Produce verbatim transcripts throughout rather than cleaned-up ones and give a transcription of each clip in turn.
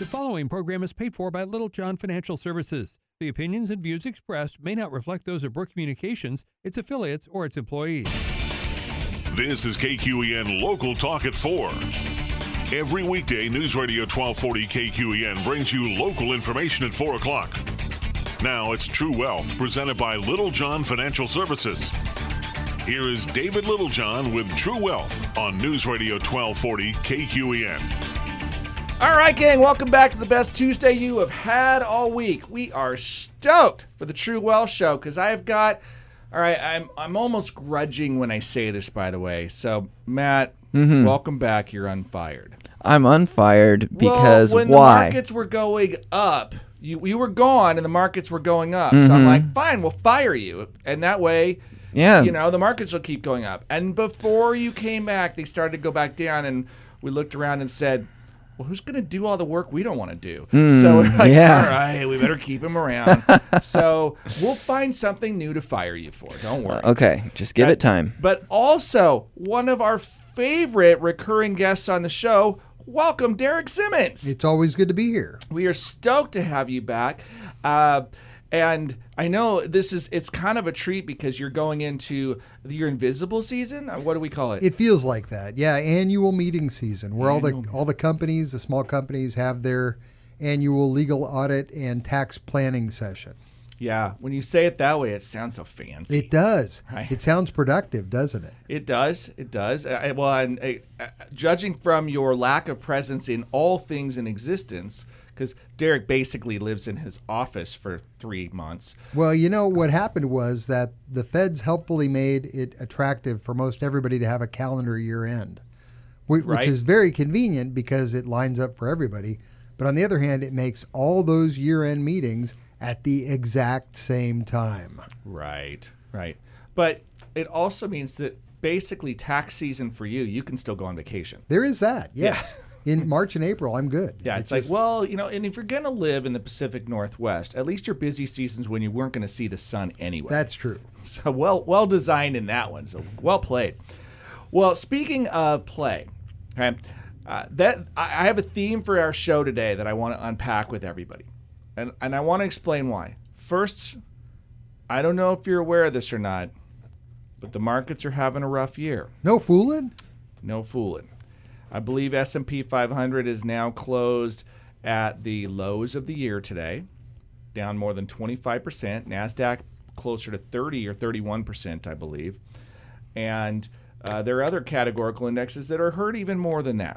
The following program is paid for by Little John Financial Services. The opinions and views expressed may not reflect those of Brook Communications, its affiliates, or its employees. This is K Q E N Local Talk at four. Every weekday, News Radio twelve forty K Q E N brings you local information at four o'clock. Now it's True Wealth, presented by Little John Financial Services. Here is David Littlejohn with True Wealth on News Radio twelve forty K Q E N. All right, gang, welcome back to the best Tuesday you have had all week. We are stoked for the True Wealth Show because I've got, all right, I'm I'm almost grudging when I say this, by the way. So, Matt, mm-hmm. welcome back. You're unfired. I'm unfired because well, when why? the markets were going up, you, you were gone and the markets were going up. Mm-hmm. So I'm like, fine, we'll fire you. And that way, yeah. you know, the markets will keep going up. And before you came back, they started to go back down, and we looked around and said, well, who's going to do all the work we don't want to do? Mm, so we're like, yeah. all right, we better keep him around. So we'll find something new to fire you for. Don't worry. Uh, okay, just give That- it time. But also, one of our favorite recurring guests on the show, welcome, Derek Simmons. It's always good to be here. We are stoked to have you back. Uh, and I know this is, it's kind of a treat because you're going into your invisible season. What do we call it? It feels like that. Yeah, annual meeting season where Annual all the all the companies, the small companies have their annual legal audit and tax planning session. Yeah. When you say it that way, it sounds so fancy. It does. Right. It sounds productive, doesn't it? It does. It does. Uh, well, and, uh, judging from your lack of presence in all things in existence, because Derek basically lives in his office for three months. Well, you know, what happened was that the feds helpfully made it attractive for most everybody to have a calendar year end, which, Right. which is very convenient because it lines up for everybody. But on the other hand, it makes all those year end meetings at the exact same time. Right, right. But it also means that basically tax season for you, you can still go on vacation. There is that, yes. In March and April, I'm good. Yeah, it's, just- like, well, you know, and if you're going to live in the Pacific Northwest, at least your busy seasons when you weren't going to see the sun anyway. That's true. So well well designed in that one. So well played. Well, speaking of play, okay, uh, that I I have a theme for our show today that I want to unpack with everybody. And and I want to explain why. First, I don't know if you're aware of this or not, but the markets are having a rough year. No fooling? No fooling. I believe S and P five hundred is now closed at the lows of the year today, down more than twenty-five percent. NASDAQ closer to thirty or thirty-one percent, I believe. And uh, there are other categorical indexes that are hurt even more than that.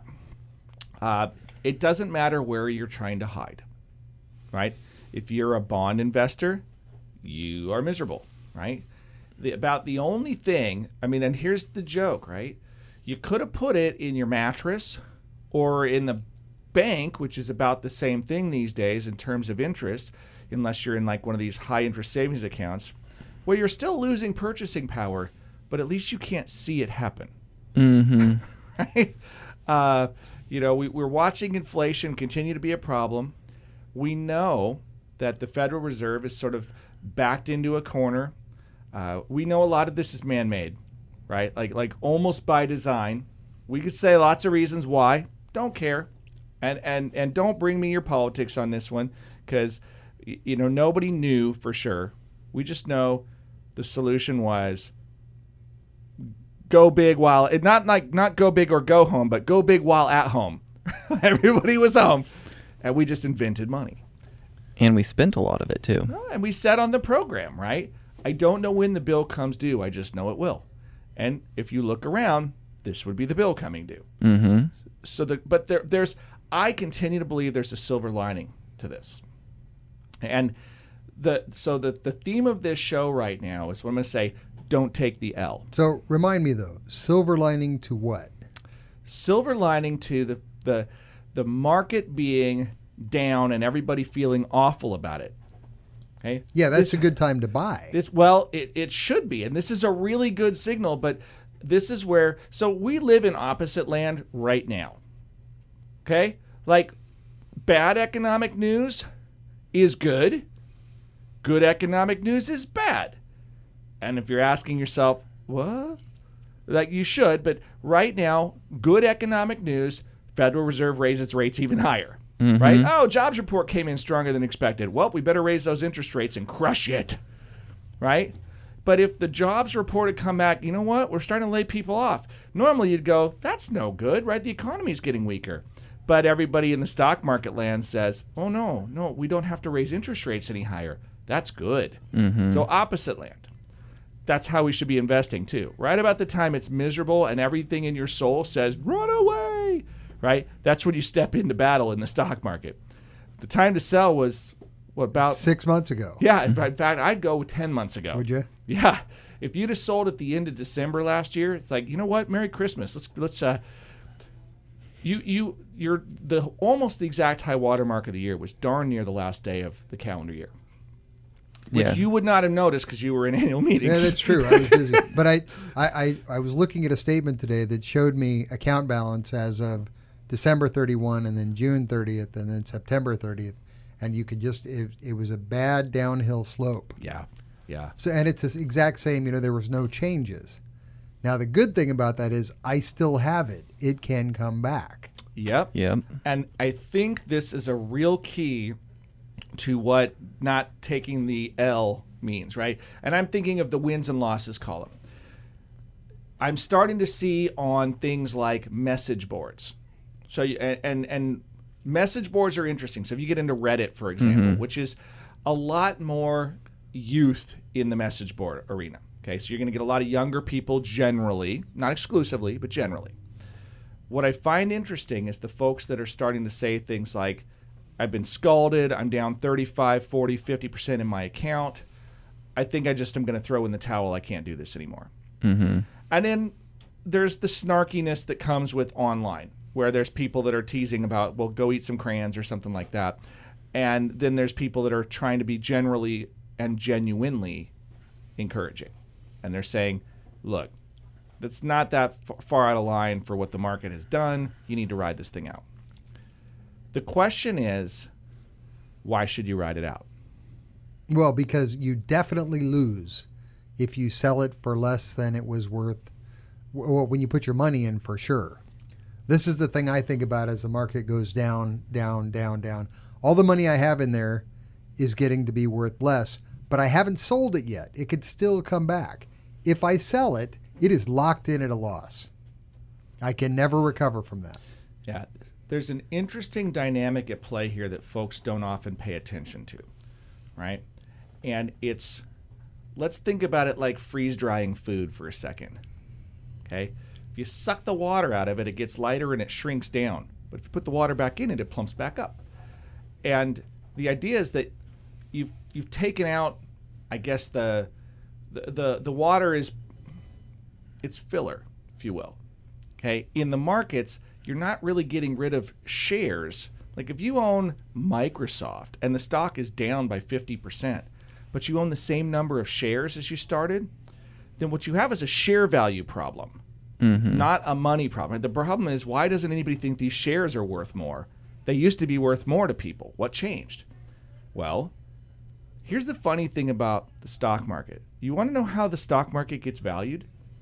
Uh, it doesn't matter where you're trying to hide, right? If you're a bond investor, you are miserable, right? The, about the only thing, I mean, and here's the joke, right? You could have put it in your mattress or in the bank, which is about the same thing these days in terms of interest, unless you're in like one of these high interest savings accounts, where you're still losing purchasing power, but at least you can't see it happen. Mm-hmm. Right? Uh, you know, we, we're watching inflation continue to be a problem. We know that the Federal Reserve is sort of backed into a corner. Uh, we know a lot of this is man-made. Right? Like like almost by design. We could say lots of reasons why. Don't care. And and and don't bring me your politics on this one because you know nobody knew for sure. We just know the solution was go big while it not like not go big or go home, but go big while at home. Everybody was home. And we just invented money. And we spent a lot of it too. And we said on the program, right? I don't know when the bill comes due. I just know it will. And if you look around, this would be the bill coming due. Mm-hmm. So, the, but there, there's, I continue to believe there's a silver lining to this. And the, so the, the theme of this show right now is what I'm going to say, don't take the L. So remind me though, silver lining to what? Silver lining to the, the, the market being down and everybody feeling awful about it. Okay? Yeah, that's This- a good time to buy. This, well, it, it should be. And this is a really good signal, but this is where, so we live in opposite land right now. Okay? Like, bad economic news is good. Good economic news is bad. And if you're asking yourself, what? Like, you should, but right now, good economic news, Federal Reserve raises rates even higher. Mhm. right? Oh, jobs report came in stronger than expected. Well, we better raise those interest rates and crush it, right? But if the jobs report had come back, you know what? We're starting to lay people off. Normally you'd go, that's no good, right? The economy's getting weaker. But everybody in the stock market land says, oh, no, no, we don't have to raise interest rates any higher. That's good. Mhm. So opposite land. That's how we should be investing too. Right about the time it's miserable and everything in your soul says, run away, right? That's when you step into battle in the stock market. The time to sell was, what, about... Six months ago. Yeah, in fact, I'd go ten months ago. Would you? Yeah. If you'd have sold at the end of December last year, it's like, you know what? Merry Christmas. Let's, let's, uh, you, you, you're the, almost the exact high water mark of the year was darn near the last day of the calendar year. Which Yeah. you would not have noticed because you were in annual meetings. Yeah, that's true. I was busy. But I, I, I, I was looking at a statement today that showed me account balance as of December thirty-first and then June thirtieth and then September thirtieth. And you could just, it, it was a bad downhill slope. Yeah, yeah. So, and it's the exact same, you know, there was no changes. Now, the good thing about that is I still have it. It can come back. Yep. Yep. And I think this is a real key to what not taking the L means, right? And I'm thinking of the wins and losses column. I'm starting to see on things like message boards. So, you, and, and and message boards are interesting. So if you get into Reddit, for example, which is a lot more youth in the message board arena. Okay, so you're going to get a lot of younger people generally, not exclusively, but generally. What I find interesting is the folks that are starting to say things like, I've been scalded, I'm down thirty-five, forty, fifty percent in my account. I think I just am going to throw in the towel. I can't do this anymore. Mm-hmm. And then there's the snarkiness that comes with online, where there's people that are teasing about, well, go eat some crayons or something like that. And then there's people that are trying to be generally and genuinely encouraging. And they're saying, look, that's not that f- far out of line for what the market has done. You need to ride this thing out. The question is, why should you ride it out? Well, because you definitely lose if you sell it for less than it was worth, well, when you put your money in, for sure. This is the thing I think about as the market goes down, down, down, down. All the money I have in there is getting to be worth less, but I haven't sold it yet. It could still come back. If I sell it, it is locked in at a loss. I can never recover from that. Yeah, there's an interesting dynamic at play here that folks don't often pay attention to, right? And it's, let's think about it like freeze-drying food for a second, okay? If you suck the water out of it, it gets lighter and it shrinks down. But if you put the water back in it, it plumps back up. And the idea is that you've you've taken out, I guess, the the the, the water is, it's filler, if you will, okay? In the markets, you're not really getting rid of shares. Like if you own Microsoft and the stock is down by fifty percent, but you own the same number of shares as you started, then what you have is a share value problem, Mm-hmm. not a money problem. The problem is, why doesn't anybody think these shares are worth more? They used to be worth more to people. What changed? Well, here's the funny thing about the stock market. You want to know how the stock market gets valued?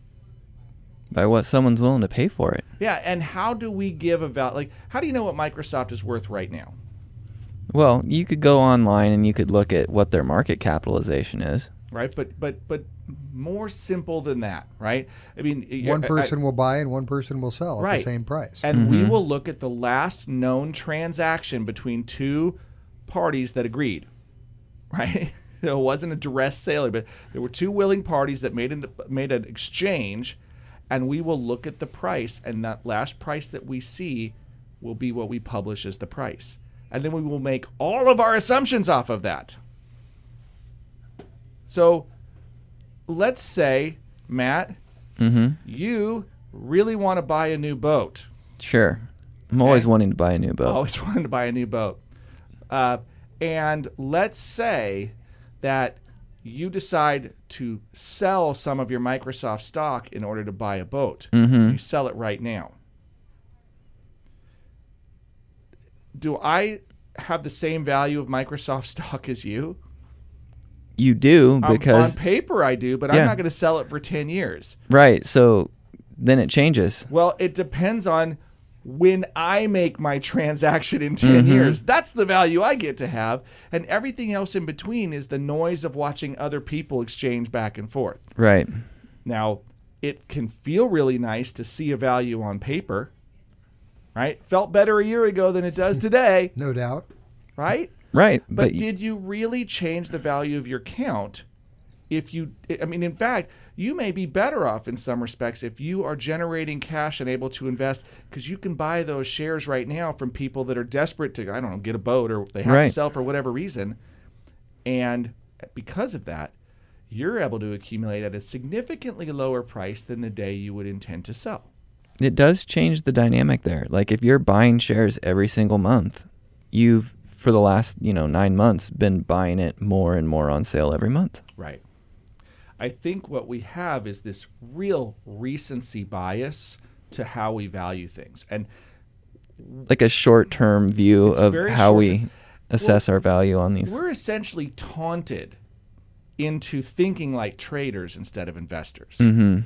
By what someone's willing to pay for it. Yeah, and how do we give a value? Like, how do you know what Microsoft is worth right now? Well, you could go online and you could look at what their market capitalization is. Right, but but but more simple than that, right? I mean, One I- person will buy and one person will sell at Right. the same price. and we will look at the last known transaction between two parties that agreed, right? There wasn't a direct sale, but there were two willing parties that made an, made an exchange, and we will look at the price, and that last price that we see will be what we publish as the price. And then we will make all of our assumptions off of that. So let's say, Matt, Mm-hmm. you really want to buy a new boat. Sure. I'm always Okay. wanting to buy a new boat. Always wanted to buy a new boat. Uh, and let's say that you decide to sell some of your Microsoft stock in order to buy a boat. Mhm. You sell it right now. Do I have the same value of Microsoft stock as you? You do Um, because on paper I do, but I'm Yeah. not going to sell it for ten years. right. So then it changes. Well, it depends on when I make my transaction in ten Mhm. years. That's the value I get to have. And everything else in between is the noise of watching other people exchange back and forth. Right. Now, it can feel really nice to see a value on paper, right? Felt better a year ago than it does today, No doubt. right? Right. But, But, y- did you really change the value of your account? If you, I mean, in fact, you may be better off in some respects if you are generating cash and able to invest, because you can buy those shares right now from people that are desperate to, I don't know, get a boat or they have Right. to sell for whatever reason. And because of that, you're able to accumulate at a significantly lower price than the day you would intend to sell. it does change the dynamic there. Like if you're buying shares every single month, you've, for the last, you know, nine months, been buying it more and more on sale every month. Right. I think what we have is this real recency bias to how we value things. And Like a short-term view It's of very how we short-term. assess our value on these. we're essentially taunted into thinking like traders instead of investors. Mm-hmm.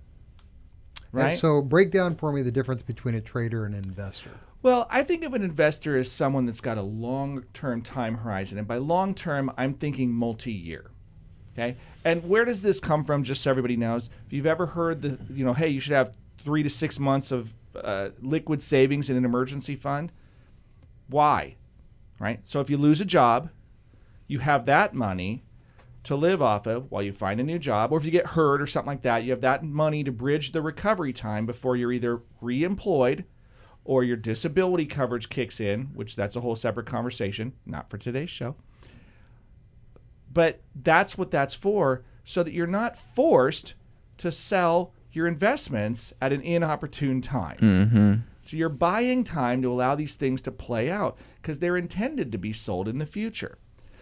Right? And so break down for me the difference between a trader and an investor. Well, I think of an investor as someone that's got a long-term time horizon. And by long-term, I'm thinking multi-year. Okay? And where does this come from, just so everybody knows? If you've ever heard the, you know, hey, you should have three to six months of uh, liquid savings in an emergency fund. Why? Right? So if you lose a job, you have that money to live off of while you find a new job, or if you get hurt or something like that, you have that money to bridge the recovery time before you're either re-employed or your disability coverage kicks in, which that's a whole separate conversation, not for today's show. But that's what that's for, so that you're not forced to sell your investments at an inopportune time. Mm-hmm. So you're buying time to allow these things to play out because they're intended to be sold in the future.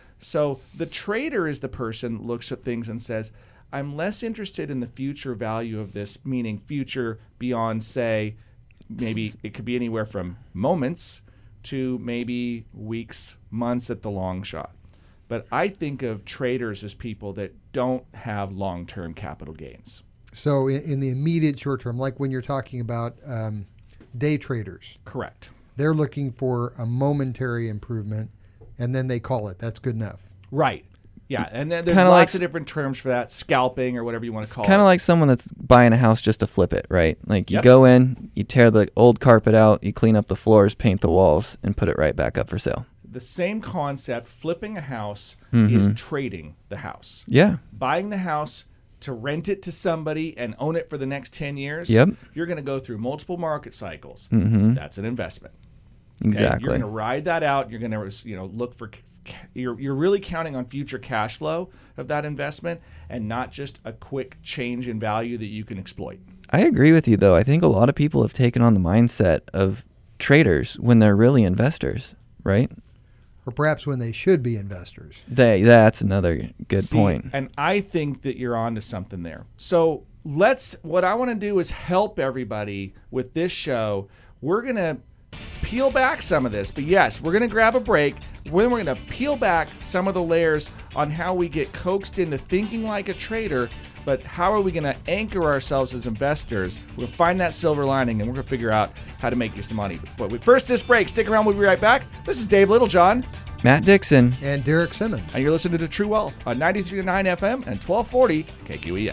So the trader is the person that looks at things and says, I'm less interested in the future value of this, meaning future beyond, say, maybe it could be anywhere from moments to maybe weeks, months at the long shot. But I think of traders as people that don't have long-term capital gains. So in, in the immediate short term, like when you're talking about um, day traders, Correct. they're looking for a momentary improvement, and then they call it. That's good enough. Right. Yeah, and then there's Kinda lots like- of different terms for that, scalping or whatever you want to call Kind it. of like someone that's buying a house just to flip it, right? Like you Yep. go in, you tear the old carpet out, you clean up the floors, paint the walls, and put it right back up for sale. The same concept, flipping a house Mhm. is trading the house. Yeah. Buying the house to rent it to somebody and own it for the next ten years. Yep. You're going to go through multiple market cycles. Mm-hmm. That's an investment. Okay? Exactly. You're going to ride that out. You're going to, you know, look for you're you're really counting on future cash flow of that investment and not just a quick change in value that you can exploit. I agree with you, though. I think a lot of people have taken on the mindset of traders when they're really investors, right? Or perhaps when they should be investors. They, that's another good See, point. And I think that you're onto something there. So let's, what I want to do is help everybody with this show. We're going to peel back some of this, but yes, we're going to grab a break. Then we're going to peel back some of the layers on how we get coaxed into thinking like a trader, but how are we going to anchor ourselves as investors? We'll find that silver lining, and we're going to figure out how to make you some money. But first, this break. Stick around. We'll be right back. This is Dave Littlejohn, Matt Dixon. And Derek Simmons. and you're listening to True Wealth on ninety-three point nine F M and twelve forty K Q E N.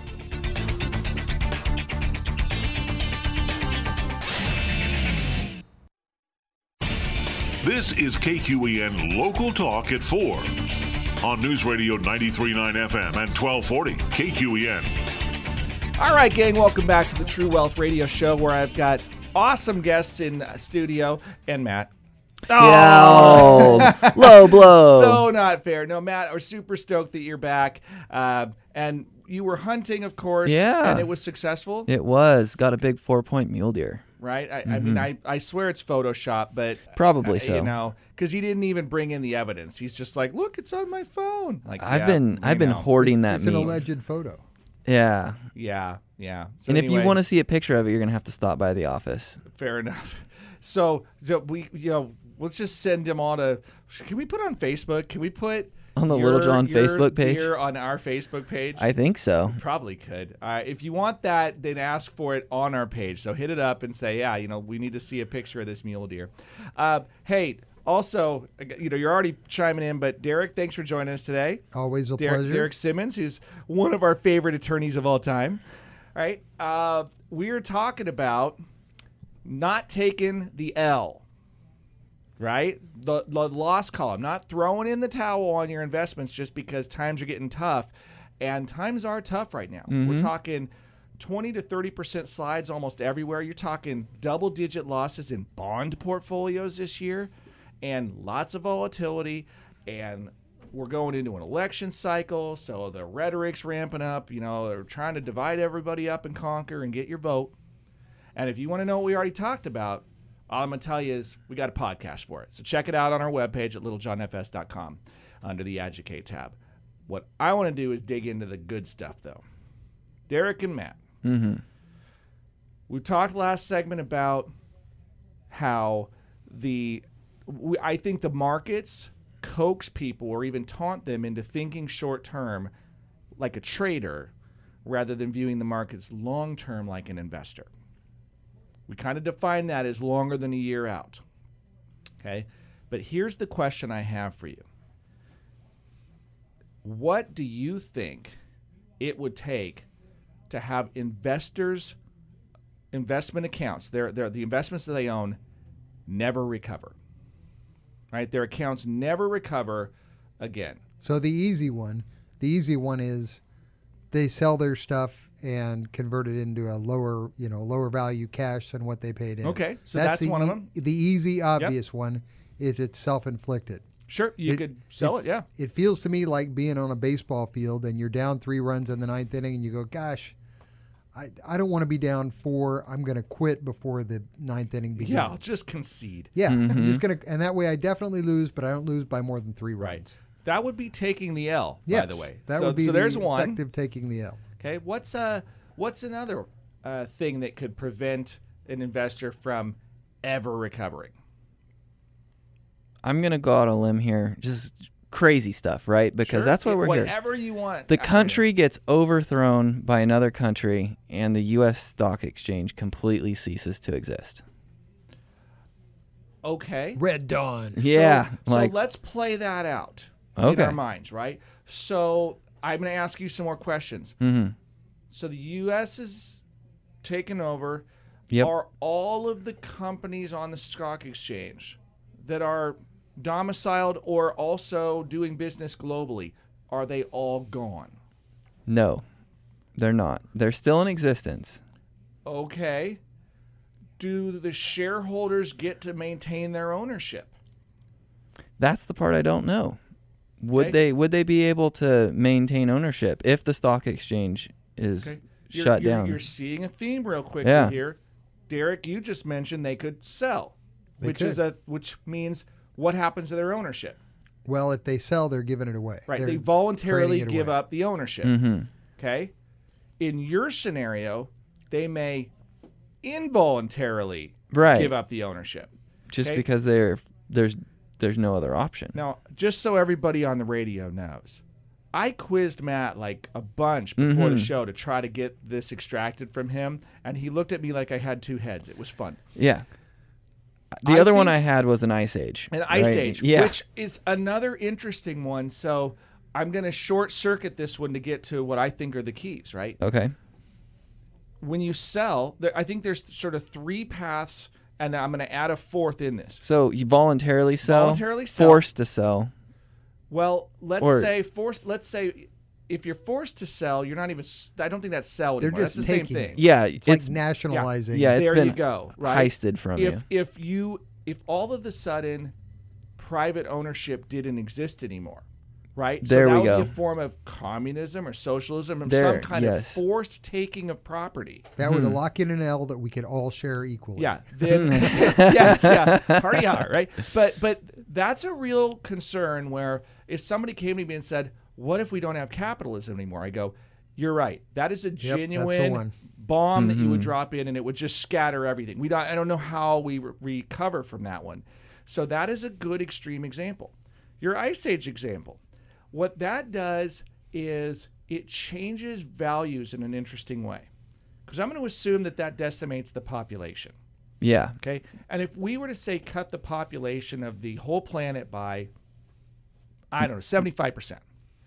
This is K Q E N Local Talk at four on News Radio ninety-three point nine F M and twelve forty K Q E N. All right, gang, welcome back to the True Wealth Radio Show, where I've got awesome guests in studio and Matt. Yeah, oh, low blow. So not fair. No, Matt, we're super stoked that you're back. Uh, and you were hunting, of course. Yeah. And it was successful, It was. Got a big four-point mule deer. right? I, I mean, I, I swear it's Photoshop, but Probably uh, so. You know, because he didn't even bring in the evidence. He's just like, look, it's on my phone. Like, I've yeah, been you I've been know. hoarding that It's an meme. alleged photo. Yeah. Yeah, yeah. So And if you anyway, want to see a picture of it, you're gonna have to stop by the office. fair enough. So so we, you know, let's just send them all to. Can we put on Facebook? Can we put? on the your, Little John your Facebook page? beer on our Facebook page? I think so. Probably could. Uh, if you want that, then ask for it on our page. So hit it up and say, yeah, you know, we need to see a picture of this mule deer. Uh, hey, also, you know, you're already chiming in, but Derek, thanks for joining us today. Always a Derek, pleasure. Derek Simmons, who's one of our favorite attorneys of all time. All right. Uh, we are talking about not taking the L. Right? The, the loss column, not throwing in the towel on your investments just because times are getting tough. And times are tough right now. Mm-hmm. We're talking twenty to thirty percent slides almost everywhere. You're talking double-digit losses in bond portfolios this year and lots of volatility. And we're going into an election cycle, so the rhetoric's ramping up. You know, they're trying to divide everybody up and conquer and get your vote. And if you want to know what we already talked about, all I'm going to tell you is we got a podcast for it. So check it out on our webpage at little john f s dot com under the Educate tab. What I want to do is dig into the good stuff, though. Derek and Matt, Mm-hmm. we talked last segment about how the we, I think the markets coax people or even taunt them into thinking short term like a trader rather than viewing the markets long term like an investor. We kind of define that as longer than a year out. Okay? But here's the question I have for you. What do you think it would take to have investors' investment accounts, their, their, the investments that they own, never recover? Right? Their accounts never recover again. So the easy one, the easy one is they sell their stuff and convert it into a lower, you know, lower value cash than what they paid in. Okay, so that's, the one of e- them. The easy, obvious one is it's self-inflicted. Sure, you It- could sell it, yeah. It feels to me like being on a baseball field and you're down three runs in the ninth inning and you go, gosh, I, I don't want to be down four. I'm going to quit before the ninth inning begins. Yeah, I'll just concede. Yeah, I'm Mhm. just gonna, and that way I definitely lose, but I don't lose by more than three runs. Right. That would be taking the L, Yes, by the way. that so, would be so the there's one. effective taking the L. Okay, what's uh what's another uh, thing that could prevent an investor from ever recovering? I'm gonna go out on a limb here. Just crazy stuff, right? Because Sure, that's why we're here. Whatever you want. The I mean, country gets overthrown by another country, and the U S stock exchange completely ceases to exist. Okay. Red Dawn. Yeah, So, like so let's play that out in Okay. our minds, right? So I'm going to ask you some more questions. mhm. So the U S is taken over. Yep. Are all of the companies on the stock exchange that are domiciled or also doing business globally, are they all gone? No, they're not. They're still in existence. Okay. Do the shareholders get to maintain their ownership? That's the part I don't know. Would Okay. they would they be able to maintain ownership if the stock exchange is Okay. You're, shut you're, down? You're seeing a theme real quickly Yeah. here. Derek, you just mentioned they could sell, They which is could. a which means what happens to their ownership? Well, if they sell, they're giving it away. Right. They're They voluntarily trading it give away. up the ownership. mm-hmm. Okay. In your scenario, they may involuntarily Right. give up the ownership. Just okay. because they're there's there's no other option. Now, just so everybody on the radio knows, I quizzed Matt like a bunch before the Mhm. show to try to get this extracted from him, and he looked at me like I had two heads. It was fun. Yeah. The I other one think- I had was an Ice Age. An Ice right? Age, Yeah. which is another interesting one. So I'm going to short circuit this one to get to what I think are the keys, right? Okay. When you sell, there, I think there's sort of three paths, and I'm going to add a fourth in this. So you voluntarily sell, Voluntarily sell. forced to sell. Well, let's Or- say forced. Let's say if you're forced to sell, you're not even. s- I don't think that's sell They're anymore. just that's the same taking thing. it. Yeah, It's, it's like nationalizing. yeah, it's there been you go. Right. heisted from if you. if you if all of a sudden private ownership didn't exist anymore, right? There so that we would go. be a form of communism or socialism or There, some kind yes. of forced taking of property. That would lock in an L that we could all share equally. Yeah. Then yes, yeah. Party hard, right? But but that's a real concern where if somebody came to me and said, "What if we don't have capitalism anymore?" I go, "You're right. That is a that's the genuine one. bomb that you would drop in and it would just scatter everything. We don't I don't know how we re- recover from that one." So that is a good extreme example. Your Ice Age example. what that does is it changes values in an interesting way. Because I'm going to assume that that decimates the population. Yeah. Okay. And if we were to say cut the population of the whole planet by, I don't know, seventy-five percent,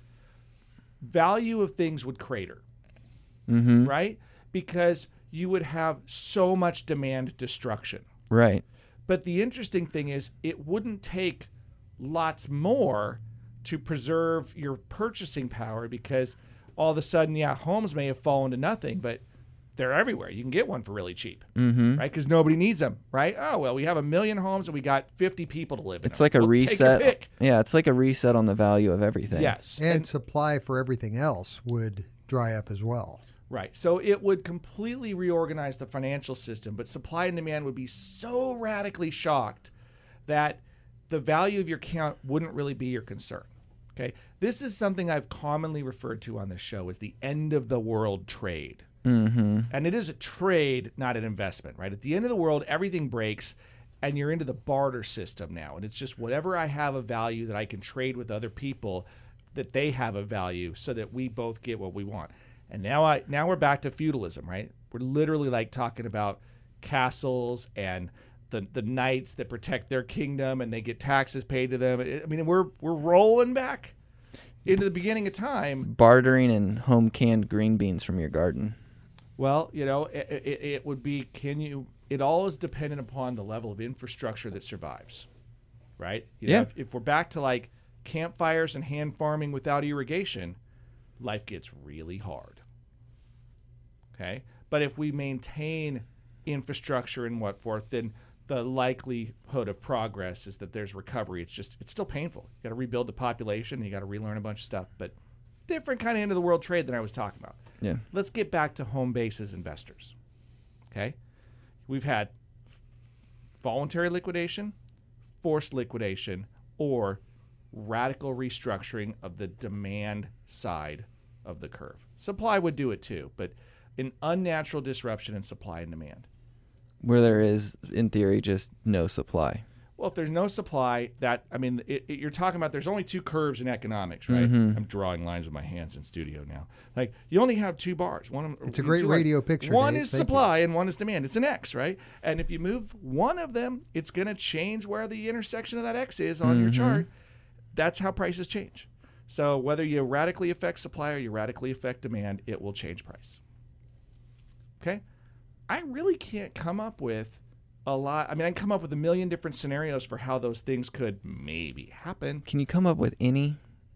value of things would crater. Mm-hmm. Right? Because you would have so much demand destruction. Right. But the interesting thing is it wouldn't take lots more to preserve your purchasing power, because all of a sudden, yeah, homes may have fallen to nothing, but they're everywhere. You can get one for really cheap, Mm-hmm. right? Because nobody needs them, right? Oh, well, we have a million homes and we got fifty people to live in It's them. like a Well, take your reset. pick. Yeah, it's like a reset on the value of everything. Yes. And supply for everything else would dry up as well. Right. So it would completely reorganize the financial system, but supply and demand would be so radically shocked that the value of your account wouldn't really be your concern. Okay. This is something I've commonly referred to on this show as the end of the world trade. Mm-hmm. And it is a trade, not an investment, right? At the end of the world, everything breaks and you're into the barter system now. And it's just whatever I have of value that I can trade with other people, that they have a value, so that we both get what we want. And now I now we're back to feudalism, right? We're literally like talking about castles and the the knights that protect their kingdom and they get taxes paid to them. I mean, we're we're rolling back into the beginning of time. Bartering and home canned green beans from your garden. Well, you know, it, it, it would be, can you, it all is dependent upon the level of infrastructure that survives, right? You know, Yeah. If, if we're back to like campfires and hand farming without irrigation, life gets really hard. Okay. But if we maintain infrastructure and what forth, then the likelihood of progress is that there's recovery. It's just, it's still painful. You got to rebuild the population. You got to relearn a bunch of stuff, but different kind of end of the world trade than I was talking about. Yeah. Let's get back to home base as investors. Okay. We've had voluntary liquidation, forced liquidation, or radical restructuring of the demand side of the curve. Supply would do it too, but an unnatural disruption in supply and demand. Where there is, in theory, just no supply. Well, if there's no supply, that, I mean, it, it, you're talking about there's only two curves in economics, right? Mm-hmm. I'm drawing lines with my hands in studio now. Like, you only have two bars. One, It's a great two radio lines. picture, One Dave. is Thank you. supply and one is demand. It's an X, right? And if you move one of them, it's going to change where the intersection of that X is on your Mhm. chart. That's how prices change. So whether you radically affect supply or you radically affect demand, it will change price. Okay? I really can't come up with a lot. I mean, I can come up with a million different scenarios for how those things could maybe happen. Can you come up with any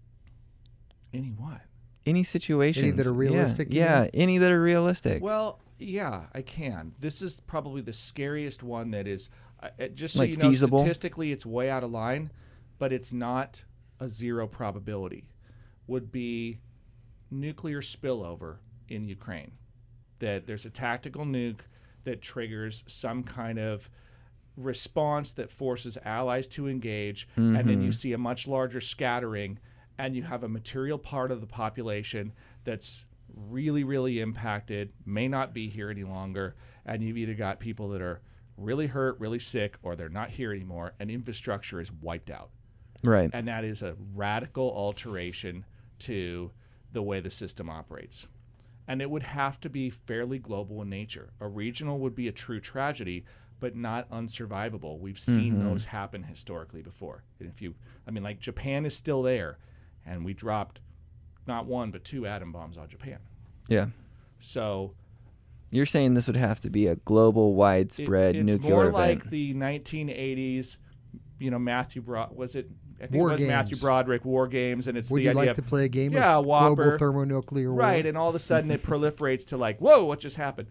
Any what? any situations? that are realistic, you Yeah, mean? yeah, any that are realistic. Well, yeah, I can. This is probably the scariest one that is, uh, uh, just so Like you know, feasible? statistically it's way out of line, but it's not a zero probability, would be nuclear spillover in Ukraine. That there's a tactical nuke that triggers some kind of response that forces allies to engage, and then you see a much larger scattering, and you have a material part of the population that's really, really impacted, may not be here any longer, and you've either got people that are really hurt, really sick, or they're not here anymore, and infrastructure is wiped out. Right. And that is a radical alteration to the way the system operates. And it would have to be fairly global in nature. A regional would be a true tragedy, but not unsurvivable. We've seen Mm-hmm. those happen historically before. And if you, I mean, like Japan is still there, and we dropped not one but two atom bombs on Japan. Yeah. So You're saying this would have to be a global, it- widespread it's nuclear more event. like the nineteen eighties. You know, Matthew Bro- was it? I think War it was games. Matthew Broderick War Games, and it's Would the you idea like of, to play a game yeah, of Whopper. global thermonuclear war? right, and all of a sudden it proliferates to like, whoa, what just happened?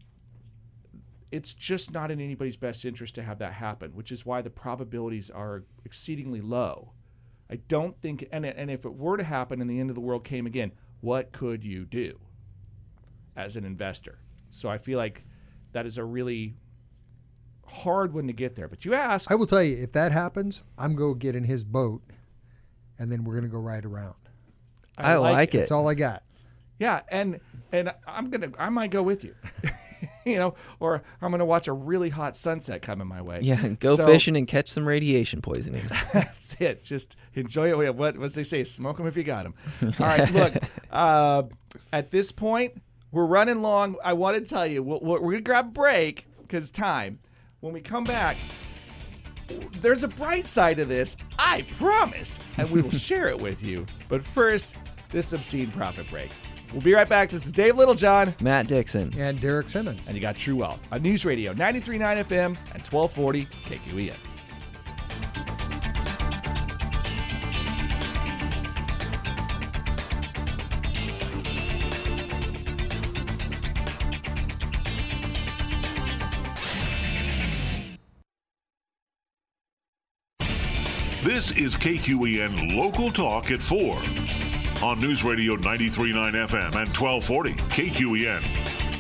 It's just not in anybody's best interest to have that happen, which is why the probabilities are exceedingly low. I don't think, and and if it were to happen and the end of the world came again, what could you do as an investor? So I feel like that is a really hard one to get there. But you ask, I will tell you, if that happens, I'm going to get in his boat, and then we're going to go ride around. I like it. That's all I got. Yeah, and and I'm gonna, I might go with you. you know, or I'm going to watch a really hot sunset coming my way. Yeah, go So- fishing and catch some radiation poisoning. That's it. Just enjoy it. What what they say? Smoke them if you got them. All right. Look, uh, at this point, we're running long. I want to tell you, we'll, we're going to grab a break because time. When we come back, there's a bright side to this, I promise, and we will share it with you. But first, this obscene profit break. We'll be right back. This is Dave Littlejohn, Matt Dixon. And Derek Simmons. and you got True Wealth on News Radio ninety-three point nine F M and twelve forty K Q E N. This is K Q E N Local Talk at four on News Radio ninety-three point nine F M and twelve forty K Q E N.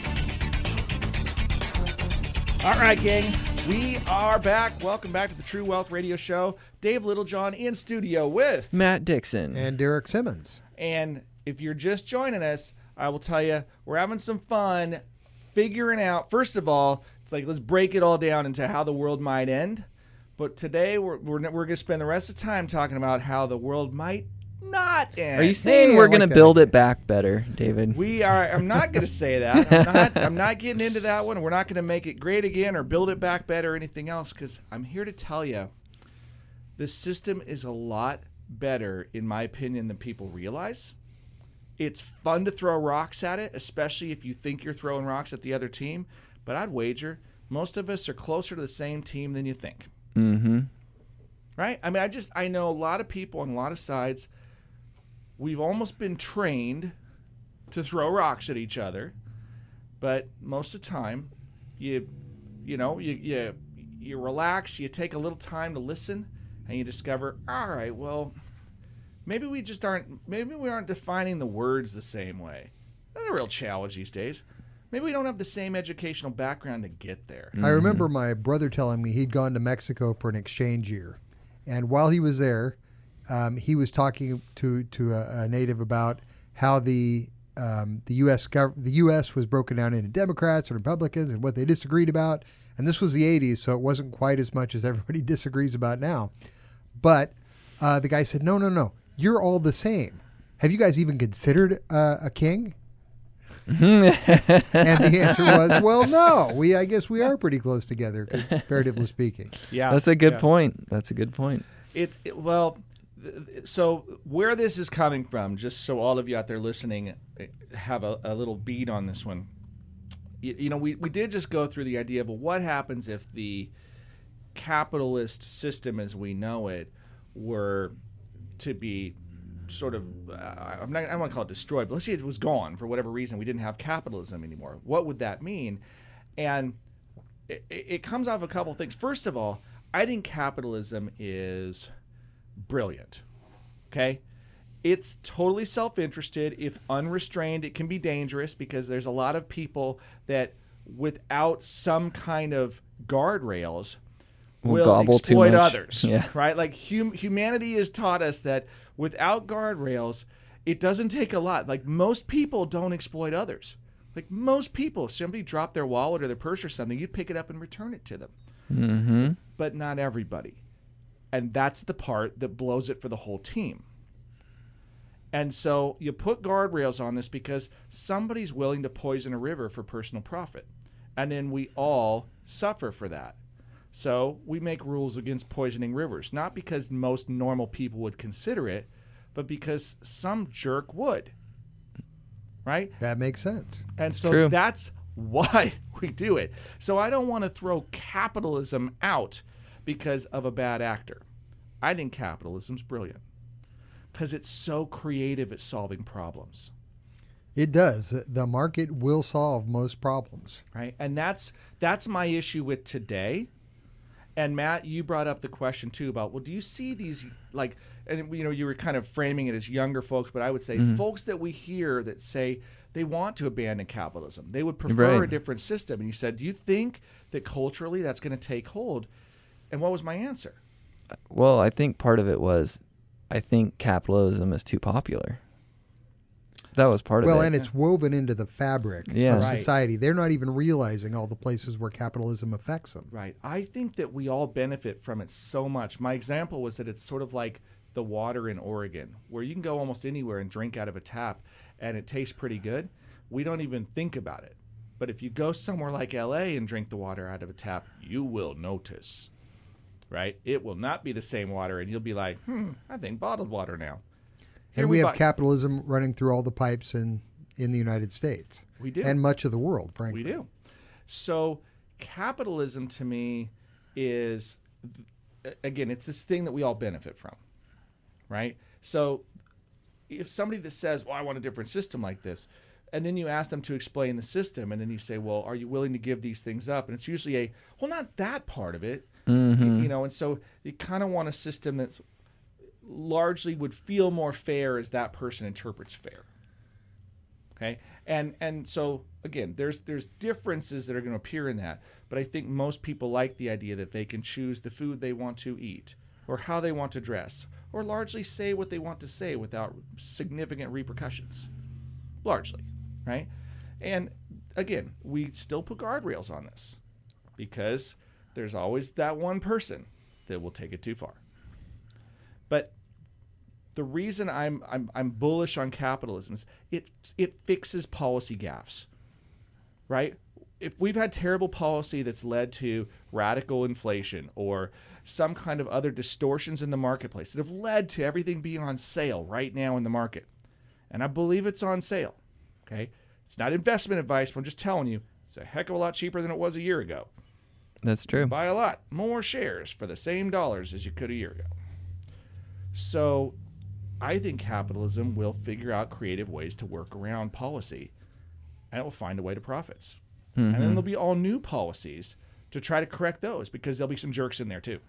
All right, gang. We are back. Welcome back to the True Wealth Radio Show. Dave Littlejohn in studio with. Matt Dixon. And Derek Simmons. And if you're just joining us, I will tell you, we're having some fun figuring out. First of all, it's like, let's break it all down into how the world might end. But today, we're, we're, we're going to spend the rest of the time talking about how the world might not end. Are you saying Hey, I we're like going to that build idea. it back better, David? We are. I'm not going to say that. I'm not, I'm not getting into that one. We're not going to make it great again or build it back better or anything else, because I'm here to tell you this system is a lot better, in my opinion, than people realize. It's fun to throw rocks at it, especially if you think you're throwing rocks at the other team. But I'd wager most of us are closer to the same team than you think. Mm-hmm. Right? I mean, I just, I know a lot of people on a lot of sides, we've almost been trained to throw rocks at each other, but most of the time, you, you know, you, you, you relax, you take a little time to listen, and you discover, all right, well, maybe we just aren't, maybe we aren't defining the words the same way. That's a real challenge these days. Maybe we don't have the same educational background to get there. I remember my brother telling me he'd gone to Mexico for an exchange year. And while he was there, um, he was talking to, to a, a native about how the um, the U S gov- the U S was broken down into Democrats and Republicans and what they disagreed about. And this was the eighties, so it wasn't quite as much as everybody disagrees about now. But uh, the guy said, no, no, no, you're all the same. Have you guys even considered uh, a king? And the answer was, well, no. We, I guess we are pretty close together, comparatively speaking. Yeah. That's a good yeah. point. That's a good point. It's it, well, th- th- so where this is coming from, just so all of you out there listening have a, a little beat on this one. You, you know, we, we did just go through the idea of, well, what happens if the capitalist system as we know it were to be sort of, uh, I'm not, I don't want to call it destroyed, but let's say it was gone for whatever reason. We didn't have capitalism anymore. What would that mean? And it, it comes off a couple things. First of all, I think capitalism is brilliant. Okay? It's totally self-interested. If unrestrained, it can be dangerous because there's a lot of people that without some kind of guardrails Will will gobble too exploit much. others. Yeah. Right? Like hum- humanity has taught us that without guardrails, it doesn't take a lot. Like most people don't exploit others. Like most people, if somebody dropped their wallet or their purse or something, you'd pick it up and return it to them. Mm-hmm. But not everybody. And that's the part that blows it for the whole team. And so you put guardrails on this because somebody's willing to poison a river for personal profit. And then we all suffer for that. So we make rules against poisoning rivers, not because most normal people would consider it, but because some jerk would. Right? That makes sense. And so True. that's why we do it. So I don't want to throw capitalism out because of a bad actor. I think capitalism's brilliant because it's so creative at solving problems. It does. The market will solve most problems. Right? And that's that's my issue with today. And Matt, you brought up the question too about, well, do you see these, like, and you know, you were kind of framing it as younger folks, but I would say Mm-hmm. folks that we hear that say they want to abandon capitalism, they would prefer Right. a different system. And you said, do you think that culturally that's going to take hold? And what was my answer? Well, I think part of it was, I think capitalism is too popular. that was part well, of it. and it's woven into the fabric Yeah. of Right. society. They're not even realizing all the places where capitalism affects them. Right. I think that we all benefit from it so much. My example was that it's sort of like the water in Oregon, where you can go almost anywhere and drink out of a tap, and it tastes pretty good. We don't even think about it. But if you go somewhere like L A and drink the water out of a tap, you will notice, right? It will not be the same water, and you'll be like, hmm, I think bottled water now. Here And we, have buy- capitalism running through all the pipes in, in the United States. We do. And much of the world, frankly. We do. So capitalism to me is, again, it's this thing that we all benefit from, right? So if somebody that says, well, I want a different system like this, and then you ask them to explain the system, and then you say, well, are you willing to give these things up? And it's usually a, well, not that part of it, Mm-hmm. you know, and so you kind of want a system that's largely would feel more fair as that person interprets fair. Okay, and and so again, there's there's differences that are going to appear in that, but I think most people like the idea that they can choose the food they want to eat, or how they want to dress, or largely say what they want to say without significant repercussions. Largely, right? And again, we still put guardrails on this because there's always that one person that will take it too far. But the reason I'm I'm I'm bullish on capitalism is it it fixes policy gaffes, right? If we've had terrible policy that's led to radical inflation or some kind of other distortions in the marketplace that have led to everything being on sale right now in the market, and I believe it's on sale, okay? It's not investment advice, but I'm just telling you, it's a heck of a lot cheaper than it was a year ago. That's true. Buy a lot more shares for the same dollars as you could a year ago. So I think capitalism will figure out creative ways to work around policy, and it will find a way to profits. Mm-hmm. And then there'll be all new policies to try to correct those because there'll be some jerks in there too.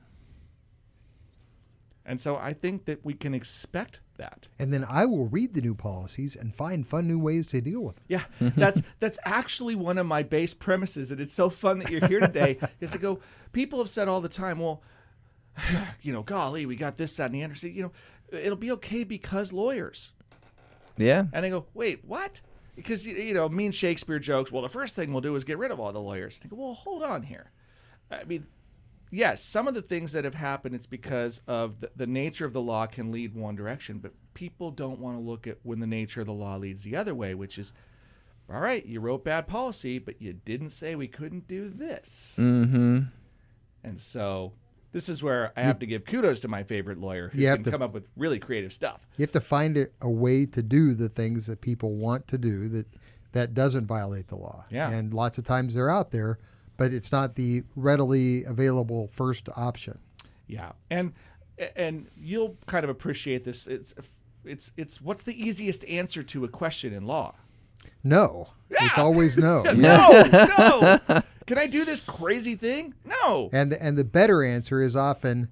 And so I think that we can expect that. And then I will read the new policies and find fun new ways to deal with them. Yeah, that's that's actually one of my base premises, and it's so fun that you're here today. Is to go. People have said all the time, well, you know, golly, we got this, that, and the other. You know, it'll be okay because lawyers. Yeah. And I go, wait, what? Because you, you know, me and Shakespeare jokes. Well, the first thing we'll do is get rid of all the lawyers. And I go, well, hold on here. I mean, yes, some of the things that have happened, it's because of the, the nature of the law can lead one direction, but people don't want to look at when the nature of the law leads the other way, which is, all right, you wrote bad policy, but you didn't say we couldn't do this. Mm-hmm. And so this is where I have to give kudos to my favorite lawyer who You have can to- come up with really creative stuff. You have to find a, a way to do the things that people want to do that that doesn't violate the law. Yeah. And lots of times they're out there, but it's not the readily available first option. Yeah, and and you'll kind of appreciate this. It's it's it's what's the easiest answer to a question in law? No. It's always no. No, no. Can I do this crazy thing? No. And the, and the better answer is often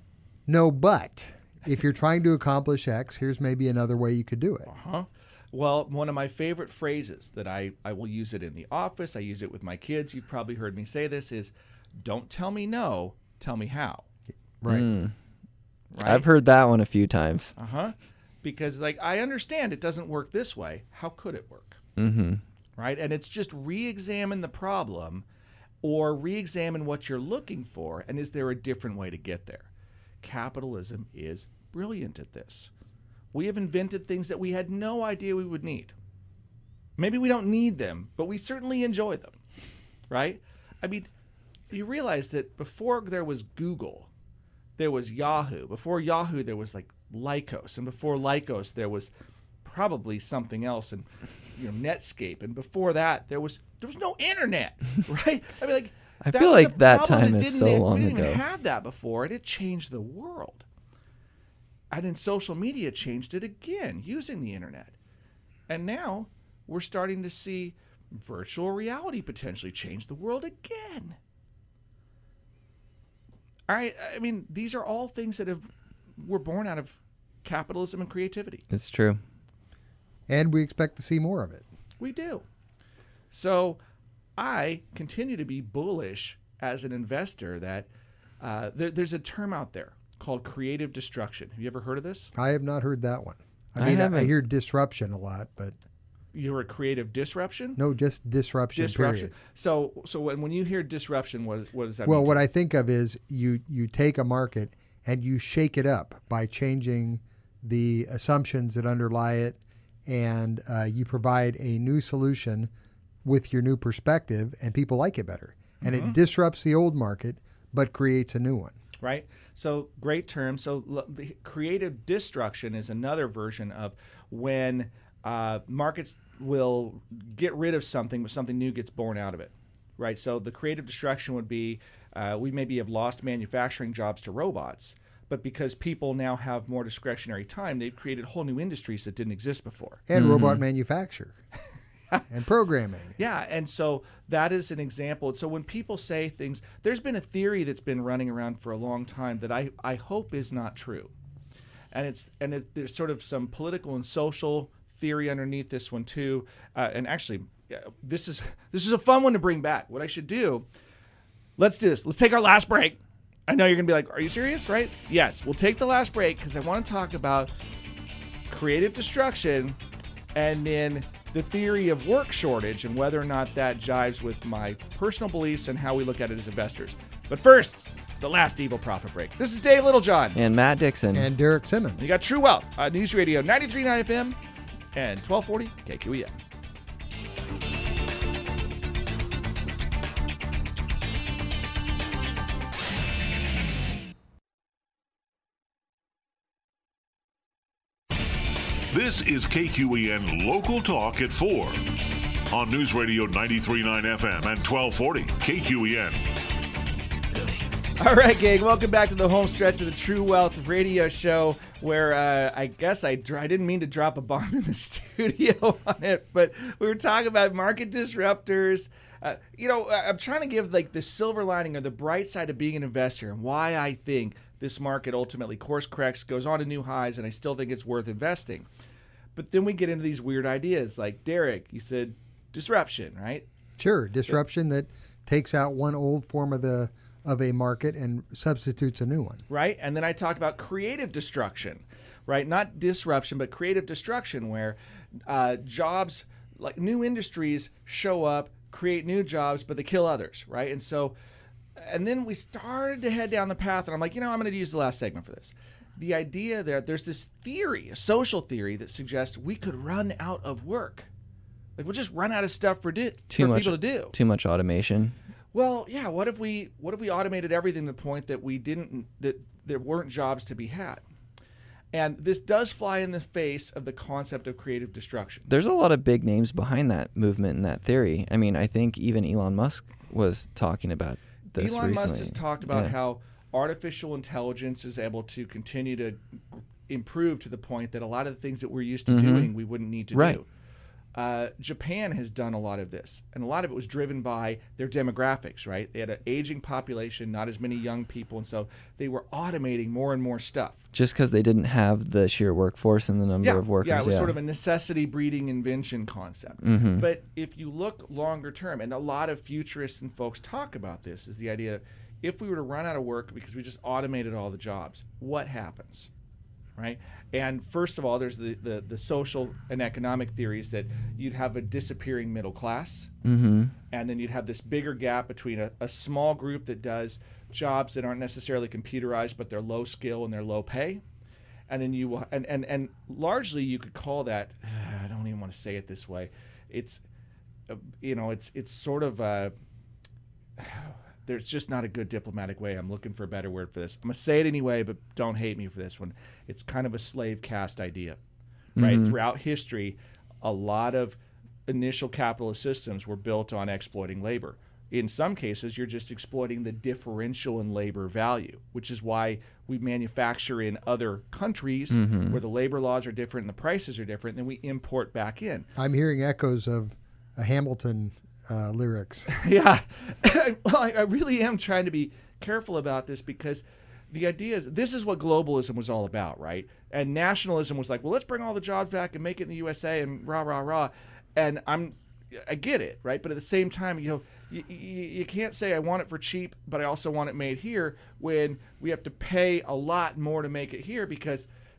no, but if you're trying to accomplish X, here's maybe another way you could do it. Huh? Well, one of my favorite phrases that I, I will use it in the office, I use it with my kids, you've probably heard me say this, is don't tell me no, tell me how. Right. Mm. Right? I've heard that one a few times. Uh-huh. Because, like, I understand it doesn't work this way. How could it work? Mm-hmm. Right? And it's just re-examine the problem or re-examine what you're looking for, and is there a different way to get there? Capitalism is brilliant at this. We have invented things that we had no idea we would need. Maybe we don't need them, but we certainly enjoy them, right? I mean, you realize that before there was Google, there was Yahoo. Before Yahoo, there was like Lycos, and before Lycos, there was probably something else, and you know, Netscape, and before that, there was there was no internet, right? I mean, like I that feel was like a that problem time is didn't so e- long we didn't ago. even have that before, and it changed the world. And then social media changed it again using the internet. And now we're starting to see virtual reality potentially change the world again. All right, I mean, these are all things that have were born out of capitalism and creativity. It's true. And we expect to see more of it. We do. So I continue to be bullish as an investor that uh, there, there's a term out there called creative destruction. Have you ever heard of this? I have not heard that one. I I mean, I, I haven't- hear disruption a lot, but You're a creative disruption. no, just disruption. disruption. Period. So, so when, when you hear disruption, what is- what does that Well, mean? what I think of is you you take a market and you shake it up by changing the assumptions that underlie it, and uh, you provide a new solution with your new perspective, and people like it better. And Mm-hmm. it disrupts the old market, but creates a new one. Right? So great term. So l- the creative destruction is another version of when uh, markets will get rid of something, but something new gets born out of it. Right? So the creative destruction would be uh, we maybe have lost manufacturing jobs to robots, but because people now have more discretionary time, they've created whole new industries that didn't exist before. And robot manufacture and programming. Yeah, and so that is an example. So when people say things, there's been a theory that's been running around for a long time that I, I hope is not true. And it's and it, there's sort of some political and social theory underneath this one too. Uh, and actually, yeah, this is this is a fun one to bring back. What I should do, let's do this. Let's take our last break. I know you're going to be like, are you serious, right? Yes, we'll take the last break because I want to talk about creative destruction and then the theory of work shortage and whether or not that jives with my personal beliefs and how we look at it as investors. But first, the last evil profit break. This is Dave Littlejohn. And Matt Dixon. And Derek Simmons. You got True Wealth on News Radio ninety-three point nine F M and twelve forty K Q E N. This is K Q E N Local Talk at four on News Radio ninety-three point nine F M and twelve forty K Q E N. All right, gang, welcome back to the home stretch of the True Wealth radio show where uh, I guess I, dr- I didn't mean to drop a bomb in the studio on it, but we were talking about market disruptors. Uh, you know, I- I'm trying to give like the silver lining or the bright side of being an investor and why I think this market ultimately course corrects, goes on to new highs, and I still think it's worth investing. But then we get into these weird ideas like, Derek, you said disruption, right? Sure, disruption that takes out one old form of the of a market and substitutes a new one. Right? And then I talked about creative destruction, right? Not disruption, but creative destruction, where uh, jobs, like new industries, show up, create new jobs, but they kill others, right? And so, and then we started to head down the path, and I'm like, you know, I'm going to use the last segment for this. The idea there, there's this theory, a social theory that suggests we could run out of work. Like we'll just run out of stuff for, di- too for much, people to do. Too much automation. Well, yeah. What if we what if we automated everything to the point that we didn't that there weren't jobs to be had? And this does fly in the face of the concept of creative destruction. There's a lot of big names behind that movement and that theory. I mean, I think even Elon Musk was talking about this Elon recently. Musk has talked about Yeah. how artificial intelligence is able to continue to improve to the point that a lot of the things that we're used to Mhm. doing we wouldn't need to Right. do. Uh, Japan has done a lot of this, and a lot of it was driven by their demographics, right? They had an aging population, not as many young people, and so they were automating more and more stuff. Just because they didn't have the sheer workforce and the number Yeah, of workers. yeah, it was sort of a necessity breeding invention concept. Mhm. But if you look longer term, and a lot of futurists and folks talk about this, is the idea if we were to run out of work because we just automated all the jobs, what happens? Right? And first of all, there's the, the, the social and economic theories that you'd have a disappearing middle class, Mm-hmm. and then you'd have this bigger gap between a, a small group that does jobs that aren't necessarily computerized, but they're low skill and they're low pay. And then you will, and, and, and largely you could call that, I don't even want to say it this way. It's, uh, you know, it's, it's sort of, uh, there's just not a good diplomatic way. I'm looking for a better word for this. I'm going to say it anyway, but don't hate me for this one. It's kind of a slave caste idea, right? Mhm. Throughout history, a lot of initial capitalist systems were built on exploiting labor. In some cases, you're just exploiting the differential in labor value, which is why we manufacture in other countries Mhm. where the labor laws are different and the prices are different, and then we import back in. I'm hearing echoes of a Hamilton uh, lyrics. Yeah. Well, I, I really am trying to be careful about this because the idea is this is what globalism was all about, right? And nationalism was like, well, let's bring all the jobs back and make it in the U S A and rah, rah, rah. And I'm, I get it, right? But at the same time, you know, you, you, you can't say I want it for cheap, but I also want it made here when we have to pay a lot more to make it here because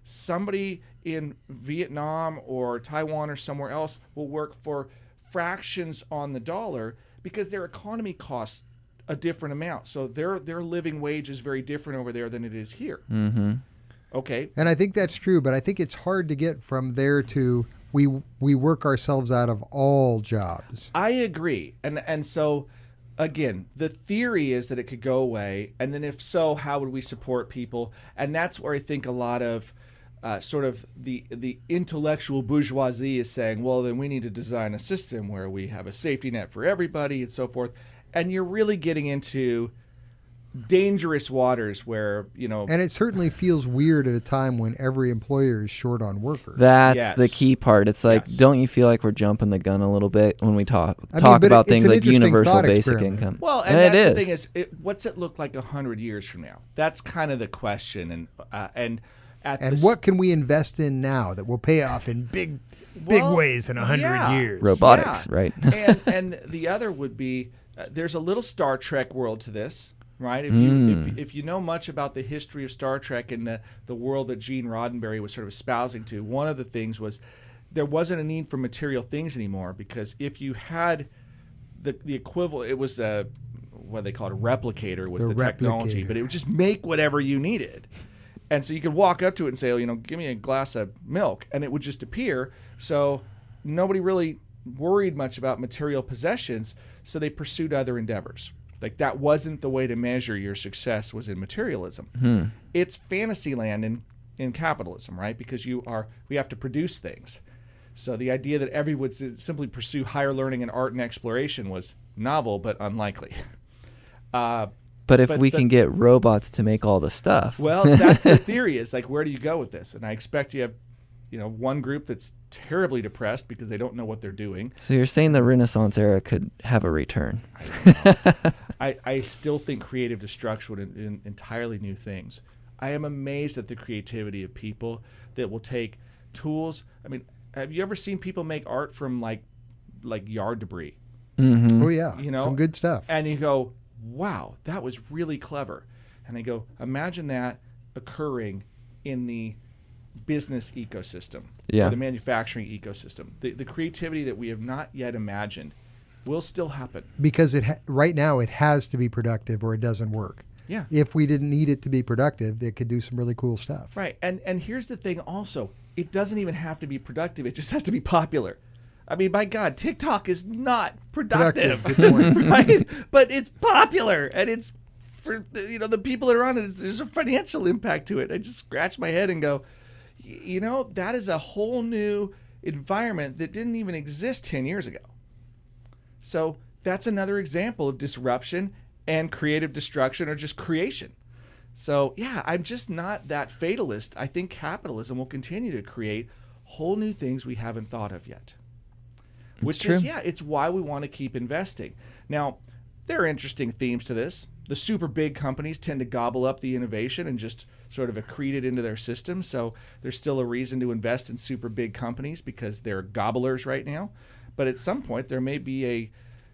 somebody in Vietnam or Taiwan or somewhere else will work for fractions on the dollar because their economy costs a different amount. So their their living wage is very different over there than it is here. Mm-hmm. Okay. And I think that's true, but I think it's hard to get from there to we we work ourselves out of all jobs. I agree. And and so again, the theory is that it could go away, and then if so, how would we support people? And that's where I think a lot of uh, sort of the the intellectual bourgeoisie is saying, well, then we need to design a system where we have a safety net for everybody and so forth. And you're really getting into dangerous waters where, you know. And it certainly feels weird at a time when every employer is short on workers. That's Yes. the key part. It's like, Yes. don't you feel like we're jumping the gun a little bit when we talk I mean, talk but about it- it's things an like interesting universal thought basic experiment. income? Well, and, and that's it the is. thing is, it, what's it look like a hundred years from now? That's kind of the question. And uh, and at And the s- what can we invest in now that will pay off in big, big Well, ways in a hundred yeah. years? Robotics, Yeah. right? and and the other would be uh, there's a little Star Trek world to this, right? If you Mm. if, if you know much about the history of Star Trek and the the world that Gene Roddenberry was sort of espousing to, one of the things was there wasn't a need for material things anymore, because if you had the the equivalent, it was a what they called a replicator was the, The technology, replicator. but it would just make whatever you needed. And so you could walk up to it and say, oh, you know, give me a glass of milk, and it would just appear. So nobody really worried much about material possessions, so they pursued other endeavors. Like that wasn't the way to measure your success, was in materialism. Hmm. It's fantasy land in, in capitalism, right? Because you are we have to produce things. So the idea that everyone would s- simply pursue higher learning and art and exploration was novel but unlikely. Uh, But if But we the- can get robots to make all the stuff, Well, that's the theory. Is like, where do you go with this? And I expect you have, you know, one group that's terribly depressed because they don't know what they're doing. so you're saying the Renaissance era could have a return? I, I still think creative destruction would in, in entirely new things. I am amazed at the creativity of people that will take tools. I mean, have you ever seen people make art from like like yard debris? Mm-hmm. Oh yeah, You know, some good stuff. And you go, wow, that was really clever. And I go, imagine that occurring in the business ecosystem, Yeah. or the manufacturing ecosystem. The, the creativity that we have not yet imagined will still happen. Because it ha- right now it has to be productive or it doesn't work. Yeah. If we didn't need it to be productive, it could do some really cool stuff. Right. And and here's the thing also, it doesn't even have to be productive. It just has to be popular. I mean, by God, TikTok is not productive, Productive, good point. right? But it's popular, and it's for you know the people that are on it. There's a financial impact to it. I just scratch my head and go, y- you know, that is a whole new environment that didn't even exist ten years ago. So that's another example of disruption and creative destruction, or just creation. So yeah, I'm just not that fatalist. I think capitalism will continue to create whole new things we haven't thought of yet. Which is, true. yeah, it's why we want to keep investing. Now, there are interesting themes to this. The super big companies tend to gobble up the innovation and just sort of accrete it into their system. So there's still a reason to invest in super big companies because they're gobblers right now. But at some point, there may be a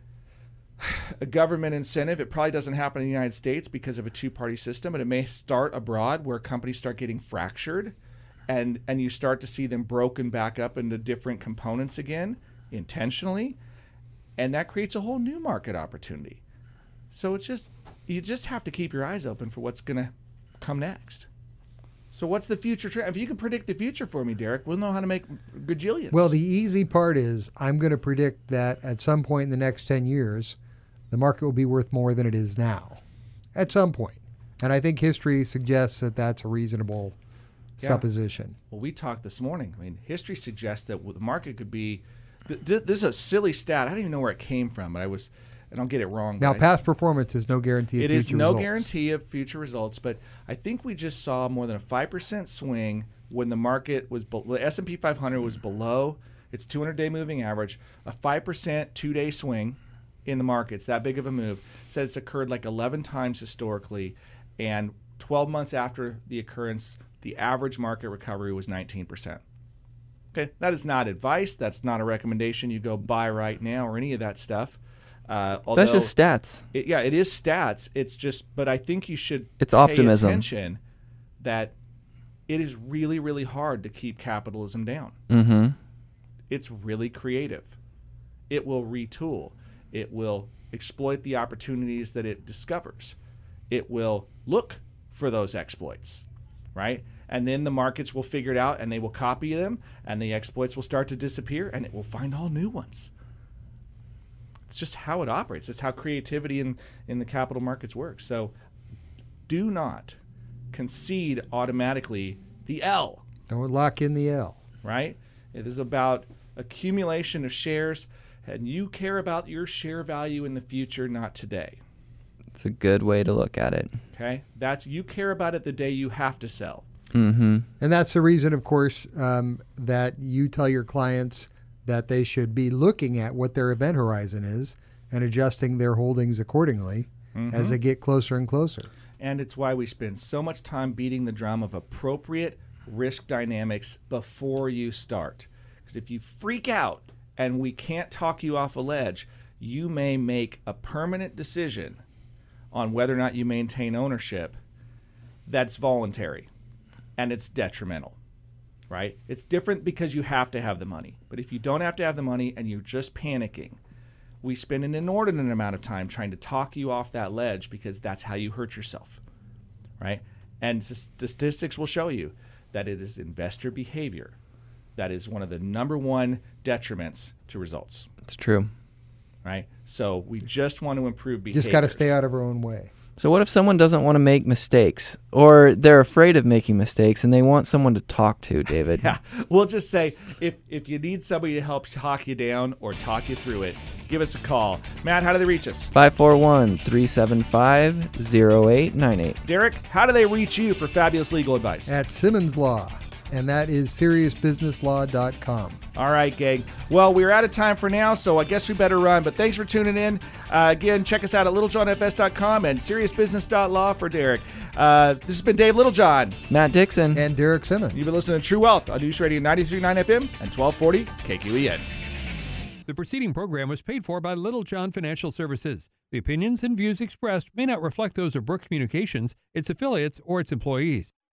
a government incentive. It probably doesn't happen in the United States because of a two-party system, but it may start abroad where companies start getting fractured, and and you start to see them broken back up into different components again, intentionally, and that creates a whole new market opportunity. So it's just you just have to keep your eyes open for what's going to come next. So what's the future trend? If you can predict the future for me, Derek, we'll know how to make gajillions. Well, the easy part is I'm going to predict that at some point in the next ten years, the market will be worth more than it is now. At some point. And I think history suggests that that's a reasonable Yeah. supposition. Well, we talked this morning. I mean, history suggests that the market could be. Th- th- this is a silly stat. I don't even know where it came from, but I was, and I'll get it wrong. Now, but I- past performance is no guarantee of It future is no results. guarantee of future results, but I think we just saw more than a five percent swing when the market was, be- the S and P five hundred was below its two hundred day moving average, a five percent two-day swing in the markets, that big of a move. Said it's occurred like eleven times historically, and twelve months after the occurrence, the average market recovery was nineteen percent. Okay, that is not advice. That's not a recommendation you go buy right now or any of that stuff. Uh, although, That's just stats. it, yeah, it is stats. It's just, but I think you should It's pay optimism. attention that It is really, really hard to keep capitalism down. Mm-hmm. It's really creative. It will retool. It will exploit the opportunities that it discovers. It will look for those exploits, right? And then the markets will figure it out and they will copy them, and the exploits will start to disappear, and it will find all new ones. It's just how it operates. It's how creativity in, in the capital markets works. So do not concede automatically the L. Don't lock in the L. Right? It is about accumulation of shares, and you care about your share value in the future, not today. It's a good way to look at it. Okay? That's you care about it the day you have to sell. Mm-hmm. And that's the reason, of course, um, that you tell your clients that they should be looking at what their event horizon is and adjusting their holdings accordingly Mm-hmm. as they get closer and closer. And it's why we spend so much time beating the drum of appropriate risk dynamics before you start. Because if you freak out and we can't talk you off a ledge, you may make a permanent decision on whether or not you maintain ownership that's voluntary, and it's detrimental, right? It's different because you have to have the money. But if you don't have to have the money and you're just panicking, we spend an inordinate amount of time trying to talk you off that ledge because that's how you hurt yourself, right? And statistics will show you that it is investor behavior that is one of the number one detriments to results. It's true. Right? So we just want to improve behavior. Just got to stay out of our own way. So what if someone doesn't want to make mistakes, or they're afraid of making mistakes and they want someone to talk to, David? Yeah, we'll just say if if you need somebody to help talk you down or talk you through it, give us a call. Matt, how do they reach us? five four one, three seven five, zero eight nine eight. Derek, how do they reach you for fabulous legal advice? At Simmons Law, and that is serious business law dot com. All right, gang. Well, we're out of time for now, so I guess we better run. But thanks for tuning in. Uh, again, check us out at little john f s dot com and serious business dot law for Derek. Uh, this has been Dave Littlejohn. Matt Dixon. And Derek Simmons. You've been listening to True Wealth on News Radio ninety-three point nine F M and twelve forty K Q E N. The preceding program was paid for by Little John Financial Services. The opinions and views expressed may not reflect those of Brook Communications, its affiliates, or its employees.